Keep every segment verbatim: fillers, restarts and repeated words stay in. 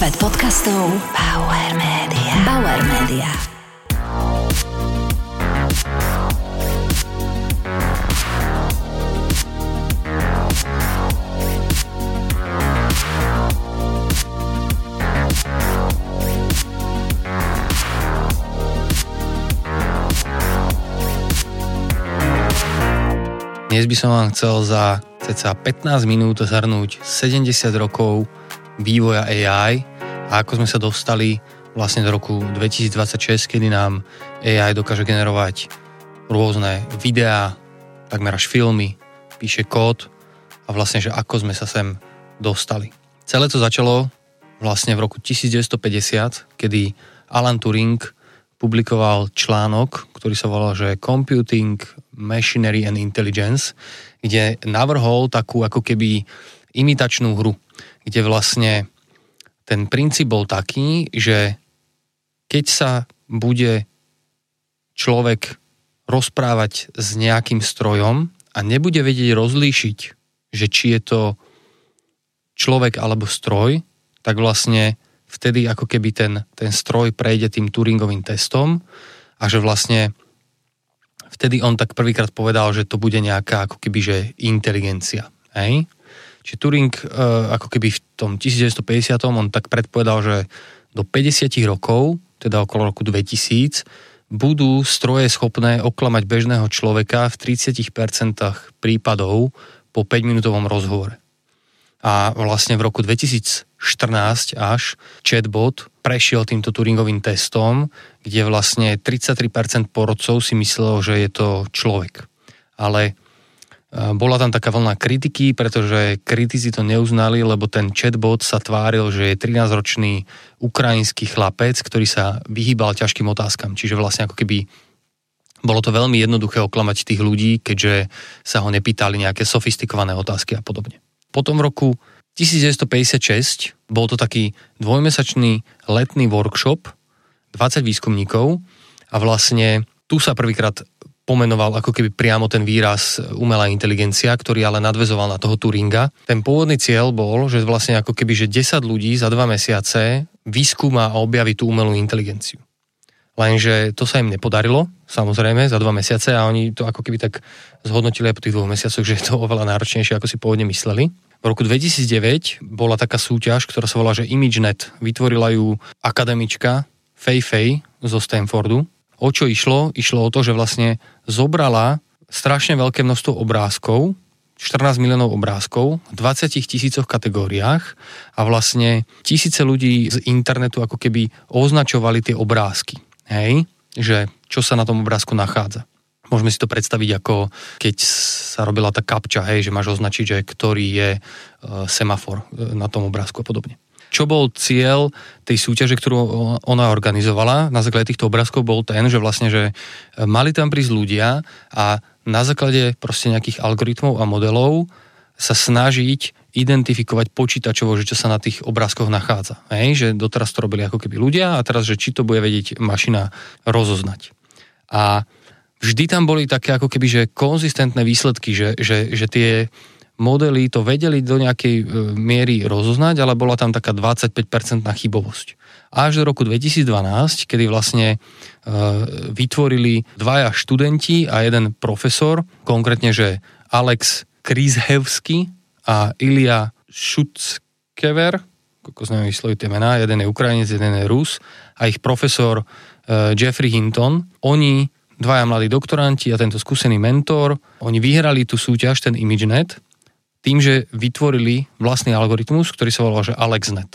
Svet podcastov Bauer Media. Bauer Media. Dnes by som vám chcel za cca pätnásť minút zhrnúť sedemdesiat rokov vývoja á í a ako sme sa dostali vlastne do roku dvetisícdvadsaťšesť, kedy nám á í dokáže generovať rôzne videá, takmer až filmy, píše kód a vlastne, že ako sme sa sem dostali. Celé to začalo vlastne v roku devätnásťstopäťdesiat, kedy Alan Turing publikoval článok, ktorý sa volal, že Computing, Machinery and Intelligence, kde navrhol takú ako keby imitačnú hru, kde vlastne ten princíp bol taký, že keď sa bude človek rozprávať s nejakým strojom a nebude vedieť rozlíšiť, že či je to človek alebo stroj, tak vlastne vtedy ako keby ten, ten stroj prejde tým Turingovým testom a že vlastne vtedy on tak prvýkrát povedal, že to bude nejaká ako keby, že inteligencia. Hej? Čiže Turing e, ako keby v tom devätnásťstopäťdesiat on tak predpovedal, že do päťdesiat rokov, teda okolo roku dvetisíc, budú stroje schopné oklamať bežného človeka v tridsať percent prípadov po päťminútovom rozhovore. A vlastne v roku dvetisícštrnásť až chatbot prešiel týmto Turingovým testom, kde vlastne tridsaťtri percent porodcov si myslelo, že je to človek. Ale bola tam taká vlna kritiky, pretože kritici to neuznali, lebo ten chatbot sa tváril, že je trinásťročný ukrajinský chlapec, ktorý sa vyhýbal ťažkým otázkam. Čiže vlastne ako keby bolo to veľmi jednoduché oklamať tých ľudí, keďže sa ho nepýtali nejaké sofistikované otázky a podobne. Potom v roku devätnásťstopäťdesiatšesť bol to taký dvojmesačný letný workshop, dvadsať výskumníkov a vlastne tu sa prvýkrát pomenoval ako keby priamo ten výraz umelá inteligencia, ktorý ale nadväzoval na toho Turinga. Ten pôvodný cieľ bol, že vlastne ako keby že desať ľudí za dva mesiace vyskúma a objaví tú umelú inteligenciu. Lenže to sa im nepodarilo, samozrejme, za dva mesiace a oni to ako keby tak zhodnotili aj po tých dvoch mesiacoch, že je to oveľa náročnejšie, ako si pôvodne mysleli. V roku dvetisícdeväť bola taká súťaž, ktorá sa volá, že ImageNet. Vytvorila ju akademička Fei Fei zo Stanfordu. O čo išlo? Išlo o to, že vlastne zobrala strašne veľké množstvo obrázkov, štrnásť miliónov obrázkov v dvadsiatich tisícoch kategóriách a vlastne tisíce ľudí z internetu ako keby označovali tie obrázky. Hej, že čo sa na tom obrázku nachádza. Môžeme si to predstaviť ako keď sa robila tá kapča, hej, že máš označiť, že ktorý je e, semafor na tom obrázku a podobne. Čo bol cieľ tej súťaže, ktorú ona organizovala na základe týchto obrázkov, bol ten, že vlastne, že mali tam prísť ľudia a na základe proste nejakých algoritmov a modelov sa snažiť identifikovať počítačovo, že čo sa na tých obrázkoch nachádza. Hej? Že doteraz to robili ako keby ľudia a teraz, že či to bude vedieť mašina rozoznať. A vždy tam boli také ako keby, že konzistentné výsledky, že, že, že tie modely to vedeli do nejakej miery rozoznať, ale bola tam taká dvadsaťpäť percent chybovosť. Až do roku dvetisícdvanásť, kedy vlastne e, vytvorili dvaja študenti a jeden profesor, konkrétne, že Alex Krizhevský a Ilja Šuckever, ako sme vyslovili tie mená, jeden je Ukrajinec, jeden je Rus, a ich profesor uh, Jeffrey Hinton. Oni, dvaja mladí doktoranti a tento skúsený mentor, oni vyhrali tú súťaž, ten ImageNet, tým, že vytvorili vlastný algoritmus, ktorý sa volal, že AlexNet.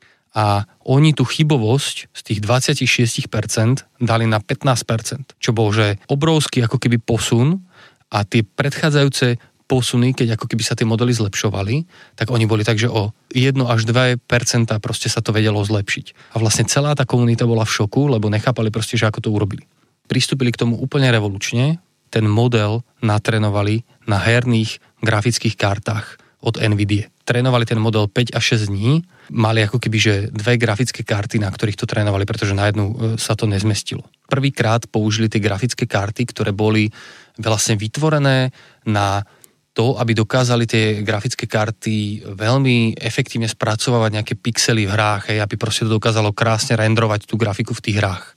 A oni tú chybovosť z tých dvadsaťšesť percent dali na pätnásť percent, čo bol, že obrovský ako keby posun a tie predchádzajúce posuny, keď ako keby sa tie modely zlepšovali, tak oni boli tak, že o jedno až dva percentá proste sa to vedelo zlepšiť. A vlastne celá tá komunita bola v šoku, lebo nechápali proste, že ako to urobili. Pristúpili k tomu úplne revolučne, ten model natrénovali na herných grafických kartách od NVIDIA. Trénovali ten model päť až šesť dní, mali ako keby, že dve grafické karty, na ktorých to trénovali, pretože na jednu sa to nezmestilo. Prvýkrát použili tie grafické karty, ktoré boli vlastne vytvorené na to, aby dokázali tie grafické karty veľmi efektívne spracovávať nejaké pixely v hrách, hej, aby proste to dokázalo krásne rendrovať tú grafiku v tých hrách.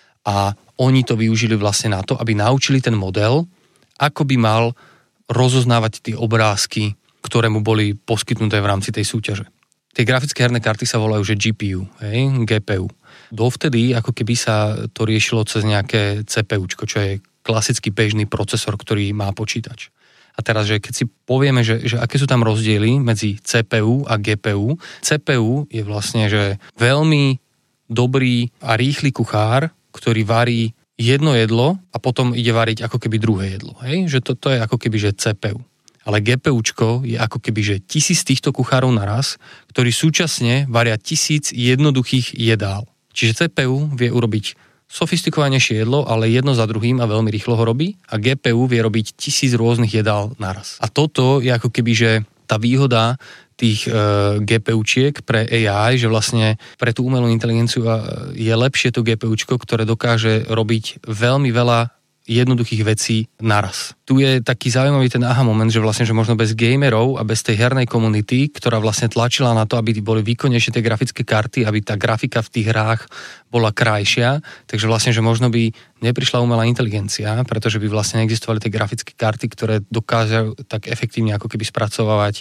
A oni to využili vlastne na to, aby naučili ten model, ako by mal rozoznávať tie obrázky, ktoré mu boli poskytnuté v rámci tej súťaže. Tie grafické herné karty sa volajú, že G P U, hej, G P U. Dovtedy, ako keby sa to riešilo cez nejaké CPUčko, čo je klasický bežný procesor, ktorý má počítač. A teraz, že keď si povieme, že, že aké sú tam rozdiely medzi C P U a G P U, C P U je vlastne, že veľmi dobrý a rýchly kuchár, ktorý varí jedno jedlo a potom ide variť ako keby druhé jedlo. Hej? Že toto je ako keby, že C P U. Ale GPUčko je ako keby, že tisíc týchto kuchárov naraz, ktorí súčasne varia tisíc jednoduchých jedál. Čiže C P U vie urobiť sofistikovanejšie jedlo, ale jedno za druhým a veľmi rýchlo ho robí a G P U vie robiť tisíc rôznych jedál naraz. A toto je ako keby, že tá výhoda tých e, GPUčiek pre á í, že vlastne pre tú umelú inteligenciu je lepšie to GPUčko, ktoré dokáže robiť veľmi veľa jednoduchých vecí naraz. Tu je taký zaujímavý ten aha moment, že vlastne, že možno bez gamerov a bez tej hernej komunity, ktorá vlastne tlačila na to, aby boli výkonnejšie tie grafické karty, aby tá grafika v tých hrách bola krajšia, takže vlastne, že možno by neprišla umelá inteligencia, pretože by vlastne neexistovali tie grafické karty, ktoré dokážu tak efektívne ako keby spracovávať e,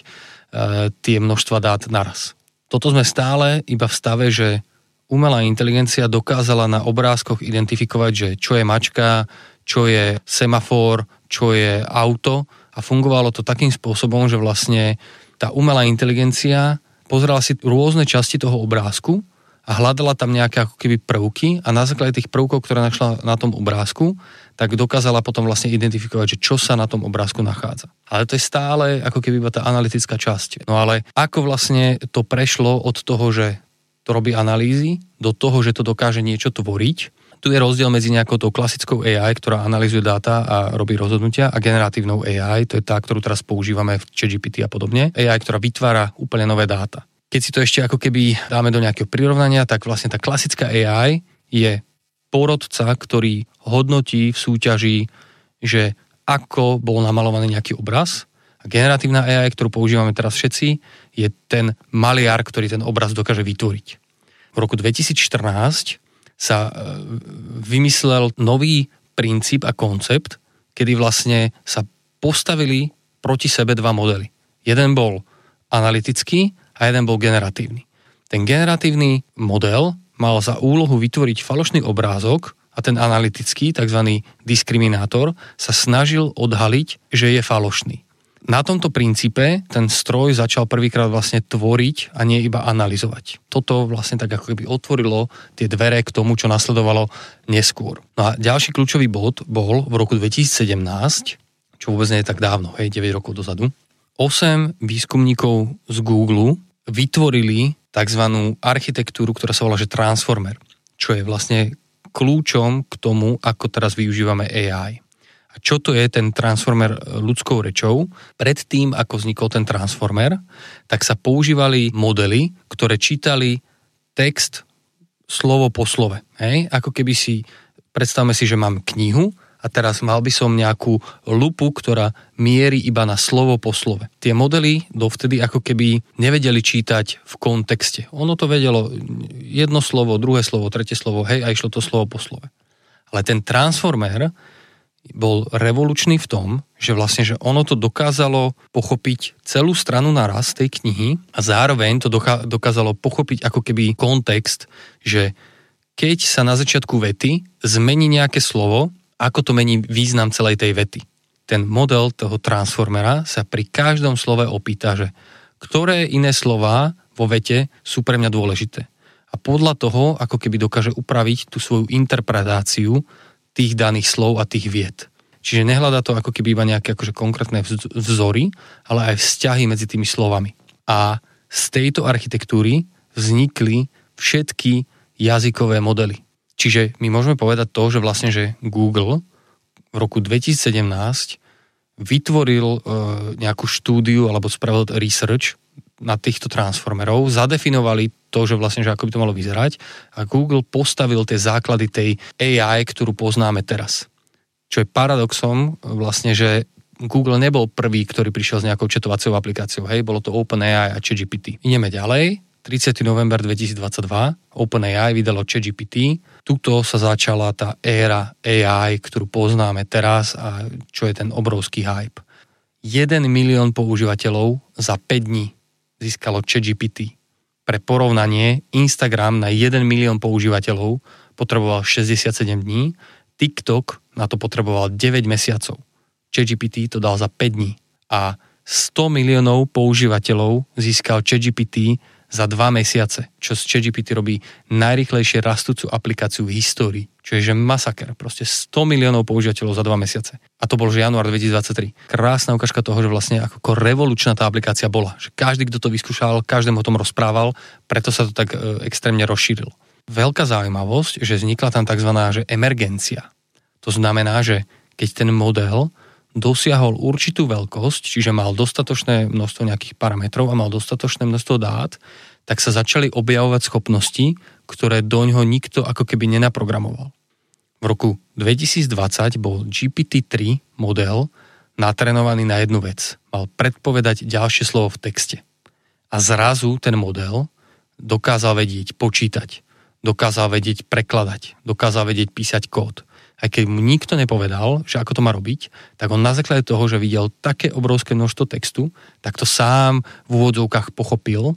tie množstva dát naraz. Toto sme stále iba v stave, že umelá inteligencia dokázala na obrázkoch identifikovať, že čo je mačka, čo je semafor, čo je auto a fungovalo to takým spôsobom, že vlastne tá umelá inteligencia pozerala si rôzne časti toho obrázku a hľadala tam nejaké ako keby prvky a na základe tých prvkov, ktoré našla na tom obrázku, tak dokázala potom vlastne identifikovať, že čo sa na tom obrázku nachádza. Ale to je stále ako keby iba tá analytická časť. No ale ako vlastne to prešlo od toho, že to robí analýzy, do toho, že to dokáže niečo tvoriť. Tu je rozdiel medzi nejakou tou klasickou á í, ktorá analyzuje dáta a robí rozhodnutia, a generatívnou á í, to je tá, ktorú teraz používame v ChatGPT a podobne. á í, ktorá vytvára úplne nové dáta. Keď si to ešte ako keby dáme do nejakého prirovnania, tak vlastne tá klasická á í je porodca, ktorý hodnotí v súťaži, že ako bol namalovaný nejaký obraz. A generatívna á í, ktorú používame teraz všetci, je ten maliar, ktorý ten obraz dokáže vytvoriť. V roku dvetisícštrnásť sa vymyslel nový princíp a koncept, kedy vlastne sa postavili proti sebe dva modely. Jeden bol analytický a jeden bol generatívny. Ten generatívny model mal za úlohu vytvoriť falošný obrázok a ten analytický, tzv. Diskriminátor, sa snažil odhaliť, že je falošný. Na tomto princípe ten stroj začal prvýkrát vlastne tvoriť a nie iba analyzovať. Toto vlastne tak ako keby otvorilo tie dvere k tomu, čo nasledovalo neskôr. No a ďalší kľúčový bod bol v roku dvetisícsedemnásť, čo vôbec nie je tak dávno, hej, deväť rokov dozadu. osem výskumníkov z Google vytvorili tzv. Architektúru, ktorá sa volá, že Transformer, čo je vlastne kľúčom k tomu, ako teraz využívame á í. Čo to je ten transformer ľudskou rečou? Predtým, ako vznikol ten transformer, tak sa používali modely, ktoré čítali text slovo po slove. Hej? Ako keby si, predstavme si, že mám knihu a teraz mal by som nejakú lupu, ktorá mierí iba na slovo po slove. Tie modely dovtedy ako keby nevedeli čítať v kontexte. Ono to vedelo jedno slovo, druhé slovo, tretie slovo, hej, a išlo to slovo po slove. Ale ten transformer bol revolučný v tom, že vlastne, že ono to dokázalo pochopiť celú stranu naraz tej knihy a zároveň to dokázalo pochopiť ako keby kontext, že keď sa na začiatku vety zmení nejaké slovo, ako to mení význam celej tej vety. Ten model toho transformera sa pri každom slove opýta, že ktoré iné slová vo vete sú pre mňa dôležité. A podľa toho, ako keby dokáže upraviť tú svoju interpretáciu tých daných slov a tých viet. Čiže nehľadá to ako keby iba nejaké akože konkrétne vzory, ale aj vzťahy medzi tými slovami. A z tejto architektúry vznikli všetky jazykové modely. Čiže my môžeme povedať to, že vlastne, že Google v roku dvetisícsedemnásť vytvoril e, nejakú štúdiu alebo spravil research na týchto transformerov, zadefinovali to, že vlastne, že ako by to malo vyzerať, a Google postavil tie základy tej á í, ktorú poznáme teraz. Čo je paradoxom vlastne, že Google nebol prvý, ktorý prišiel s nejakou chatovacou aplikáciou, hej, bolo to OpenAI a ChatGPT. Ideme ďalej. tridsiateho november dvetisícdvadsaťdva OpenAI vydalo ChatGPT. Tuto sa začala tá éra á í, ktorú poznáme teraz a čo je ten obrovský hype. jeden milión používateľov za päť dní získalo ChatGPT. Pre porovnanie, Instagram na jeden milión používateľov potreboval šesťdesiatsedem dní, TikTok na to potreboval deväť mesiacov. ChatGPT to dal za päť dní a sto miliónov používateľov získal ChatGPT za dva mesiace, čo z ChatGPT robí najrýchlejšie rastúcu aplikáciu v histórii, čo je že masaker, proste sto miliónov používateľov za dva mesiace. A to bol že január dvetisícdvadsaťtri. Krásna ukážka toho, že vlastne ako revolučná tá aplikácia bola. Že každý, kto to vyskúšal, každému o tom rozprával, preto sa to tak e, extrémne rozšírilo. Veľká zaujímavosť, že vznikla tam takzvaná že emergencia. To znamená, že keď ten model dosiahol určitú veľkosť, čiže mal dostatočné množstvo nejakých parametrov a mal dostatočné množstvo dát, tak sa začali objavovať schopnosti, ktoré doňho nikto ako keby nenaprogramoval. V roku dvetisícdvadsať bol G P T tri model natrenovaný na jednu vec. Mal predpovedať ďalšie slovo v texte. A zrazu ten model dokázal vedieť počítať, dokázal vedieť prekladať, dokázal vedieť písať kód. Aj keď mu nikto nepovedal, že ako to má robiť, tak on na základe toho, že videl také obrovské množstvo textu, tak to sám v úvodzovkách pochopil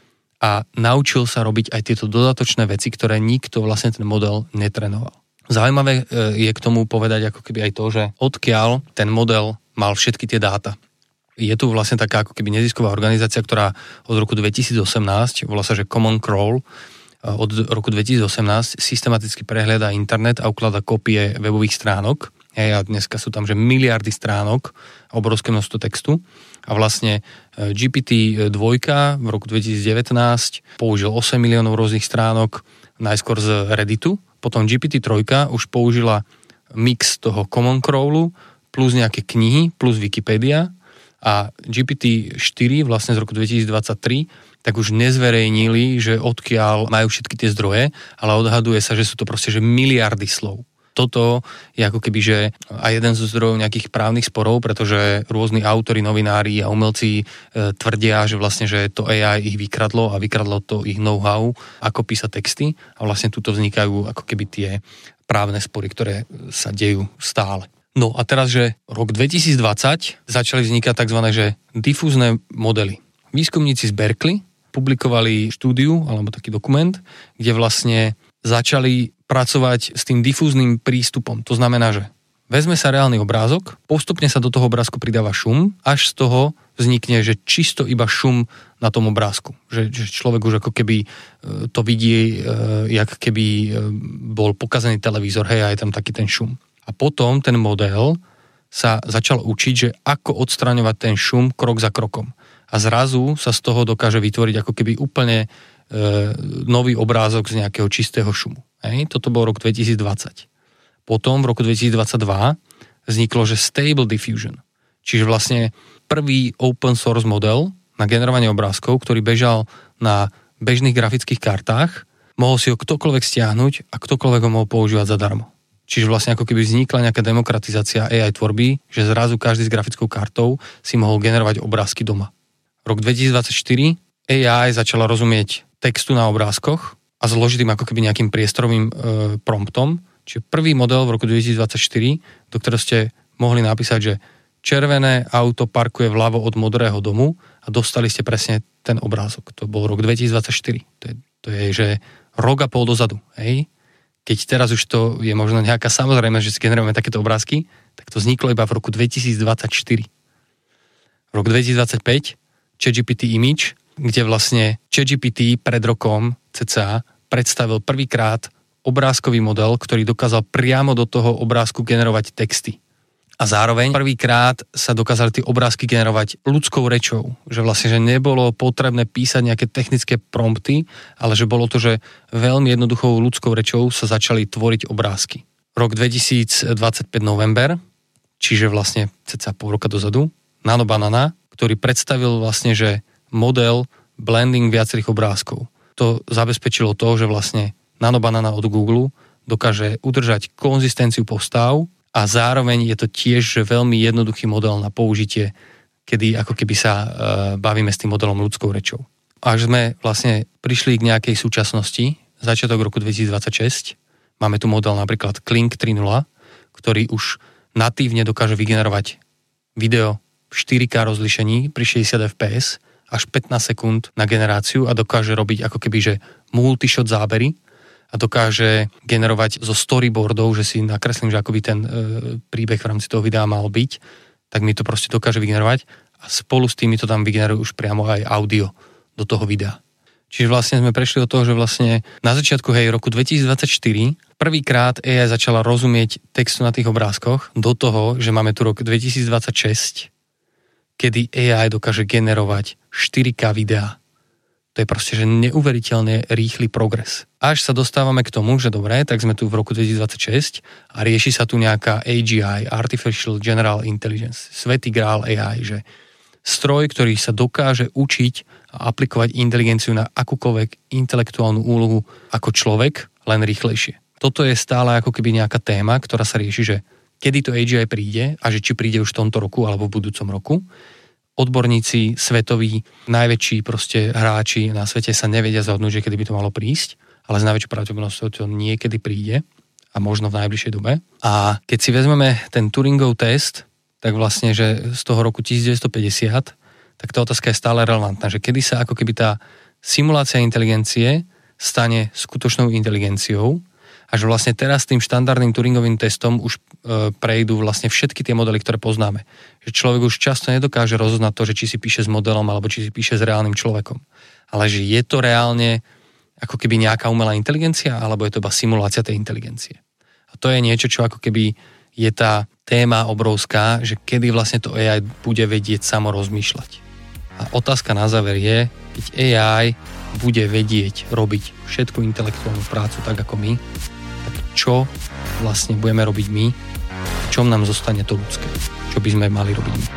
a naučil sa robiť aj tieto dodatočné veci, ktoré nikto vlastne ten model netrenoval. Zaujímavé je k tomu povedať ako keby aj to, že odkiaľ ten model mal všetky tie dáta. Je tu vlastne taká ako keby nezisková organizácia, ktorá od roku dvetisícosemnásť, volá sa, že Common Crawl, od roku dvetisícosemnásť systematicky prehliada internet a ukladá kopie webových stránok. Hej, a dneska sú tam že miliardy stránok a obrovské množstvo textu. A vlastne G P T dva v roku dvetisícdevätnásť použil osem miliónov rôznych stránok, najskôr z Redditu. Potom G P T tri už použila mix toho Common Crawlu plus nejaké knihy, plus Wikipedia. A G P T štyri vlastne z roku dvetisícdvadsaťtri tak už nezverejnili, že odkiaľ majú všetky tie zdroje, ale odhaduje sa, že sú to proste že miliardy slov. Toto je ako keby, že aj jeden zo zdrojov nejakých právnych sporov, pretože rôzni autori, novinári a umelci e, tvrdia, že vlastne, že to á í ich vykradlo a vykradlo to ich know-how, ako písať texty a vlastne tuto vznikajú ako keby tie právne spory, ktoré sa dejú stále. No a teraz, že rok dvetisícdvadsať začali vznikať tzv. Že difúzne modely. Výskumníci z Berkeley publikovali štúdiu, alebo taký dokument, kde vlastne začali pracovať s tým difúzným prístupom. To znamená, že vezme sa reálny obrázok, postupne sa do toho obrázku pridáva šum, až z toho vznikne, že čisto iba šum na tom obrázku. Že, že človek už ako keby to vidí, jak keby bol pokazený televízor, hej, a je tam taký ten šum. A potom ten model sa začal učiť, že ako odstraňovať ten šum krok za krokom. A zrazu sa z toho dokáže vytvoriť ako keby úplne e, nový obrázok z nejakého čistého šumu. Hej? Toto bol rok dvetisícdvadsať. Potom v roku dvetisícdvadsaťdva vzniklo, že Stable Diffusion. Čiže vlastne prvý open source model na generovanie obrázkov, ktorý bežal na bežných grafických kartách, mohol si ho ktokoľvek stiahnuť a ktokoľvek ho mohol používať zadarmo. Čiže vlastne ako keby vznikla nejaká demokratizácia á í tvorby, že zrazu každý s grafickou kartou si mohol generovať obrázky doma. Rok dvetisícdvadsaťštyri á í začala rozumieť textu na obrázkoch a zložitým ako keby nejakým priestorovým e, promptom. Čiže prvý model v roku dvetisícdvadsaťštyri, do ktorého ste mohli napísať, že červené auto parkuje vľavo od modrého domu a dostali ste presne ten obrázok. To bol rok dvetisícdvadsaťštyri. To je, to je že rok a pol dozadu. Hej? Keď teraz už to je možno nejaká samozrejmosť, že si generujeme takéto obrázky, tak to vzniklo iba v roku dvetisícdvadsaťštyri. V roku dvetisícdvadsaťpäť ChatGPT Image, kde vlastne ChatGPT pred rokom cca predstavil prvýkrát obrázkový model, ktorý dokázal priamo do toho obrázku generovať texty. A zároveň prvýkrát sa dokázali tie obrázky generovať ľudskou rečou. Že vlastne, že nebolo potrebné písať nejaké technické prompty, ale že bolo to, že veľmi jednoduchou ľudskou rečou sa začali tvoriť obrázky. Rok dvetisícdvadsaťpäť november, čiže vlastne cca pol roka dozadu, Nano Banana, ktorý predstavil vlastne, že model blending viacerých obrázkov. To zabezpečilo to, že vlastne Nano Banana od Google dokáže udržať konzistenciu postav a zároveň je to tiež veľmi jednoduchý model na použitie, kedy ako keby sa uh, bavíme s tým modelom ľudskou rečou. Až sme vlastne prišli k nejakej súčasnosti, začiatok roku dvetisícdvadsaťšesť, máme tu model napríklad Kling tri bodka nula, ktorý už natívne dokáže vygenerovať video v štyri ká rozlíšení pri šesťdesiat ef pé es až pätnásť sekúnd na generáciu a dokáže robiť ako keby, že multishot zábery a dokáže generovať zo storyboardov, že si nakreslím, že ako by ten e, príbeh v rámci toho videa mal byť, tak mi to proste dokáže vygenerovať a spolu s tým mi to tam vygeneruje už priamo aj audio do toho videa. Čiže vlastne sme prešli od toho, že vlastne na začiatku, hej, roku dvetisícdvadsaťštyri prvýkrát á í začala rozumieť textu na tých obrázkoch do toho, že máme tu rok dvetisícdvadsaťšesť, kedy á í dokáže generovať štyri ká videá. To je proste, že neuveriteľne rýchly progres. Až sa dostávame k tomu, že dobre, tak sme tu v roku dvetisícdvadsaťšesť a rieši sa tu nejaká á gé í, Artificial General Intelligence, svätý grál á í, že stroj, ktorý sa dokáže učiť a aplikovať inteligenciu na akúkoľvek intelektuálnu úlohu ako človek, len rýchlejšie. Toto je stále ako keby nejaká téma, ktorá sa rieši, že kedy to á gé í príde a že či príde už v tomto roku alebo v budúcom roku. Odborníci, svetoví, najväčší proste hráči na svete sa nevedia zhodnúť, že kedy by to malo prísť, ale s najväčšou pravdepodobnosťou to niekedy príde a možno v najbližšej dobe. A keď si vezmeme ten Turingov test, tak vlastne, že z toho roku devätnásťstopäťdesiat, tak tá otázka je stále relevantná, že kedy sa ako keby tá simulácia inteligencie stane skutočnou inteligenciou a že vlastne teraz tým štandardným Turingovým testom už e, prejdú vlastne všetky tie modely, ktoré poznáme. Že človek už často nedokáže rozoznať to, že či si píše s modelom alebo či si píše s reálnym človekom. Ale že je to reálne ako keby nejaká umelá inteligencia alebo je to iba simulácia tej inteligencie. A to je niečo, čo ako keby je tá téma obrovská, že kedy vlastne to á í bude vedieť samo rozmýšľať. A otázka na záver je, keď á í bude vedieť robiť všetku intelektuálnu prácu tak ako my, tak čo vlastne budeme robiť my, v čom nám zostane to ľudské, čo by sme mali robiť my.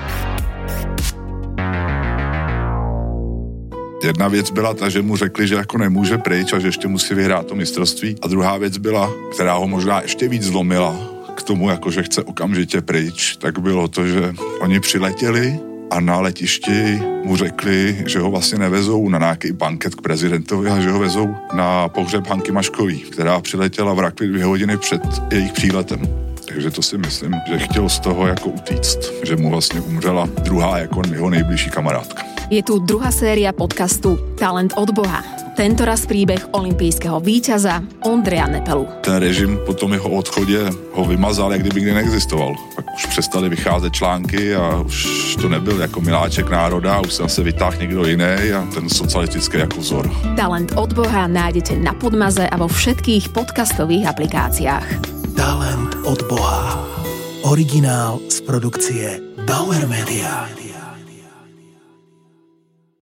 Jedna věc byla ta, že mu řekli, že jako nemůže pryč a že ještě musí vyhrát to mistrovství. A druhá věc byla, která ho možná ještě víc zlomila k tomu, jako že chce okamžitě pryč, tak bylo to, že oni přiletěli a na letišti mu řekli, že ho vlastně nevezou na nějaký banket k prezidentovi, ale že ho vezou na pohřeb Hanky Maškový, která přiletěla v Rakvi dvě hodiny před jejich příletem. Takže to si myslím, že chtěl z toho jako utíct, že mu vlastně umřela druhá jako jeho nejbližší kamarádka. Je tu druhá séria podcastu Talent od Boha. Tentoraz príbeh olympijského víťaza Ondreja Nepelu. Ten režim po tom jeho odchodě ho vymazal, jak kdyby nikdy neexistoval. Pak už přestali vycházet články a už to nebyl jako miláček národa, už se vytáhl někdo jiný a ten socialistický jako vzor. Talent od Boha nájdete na Podmaze a vo všetkých podcastových aplikáciách. Talent od Boha. Originál z produkcie Bauer Media.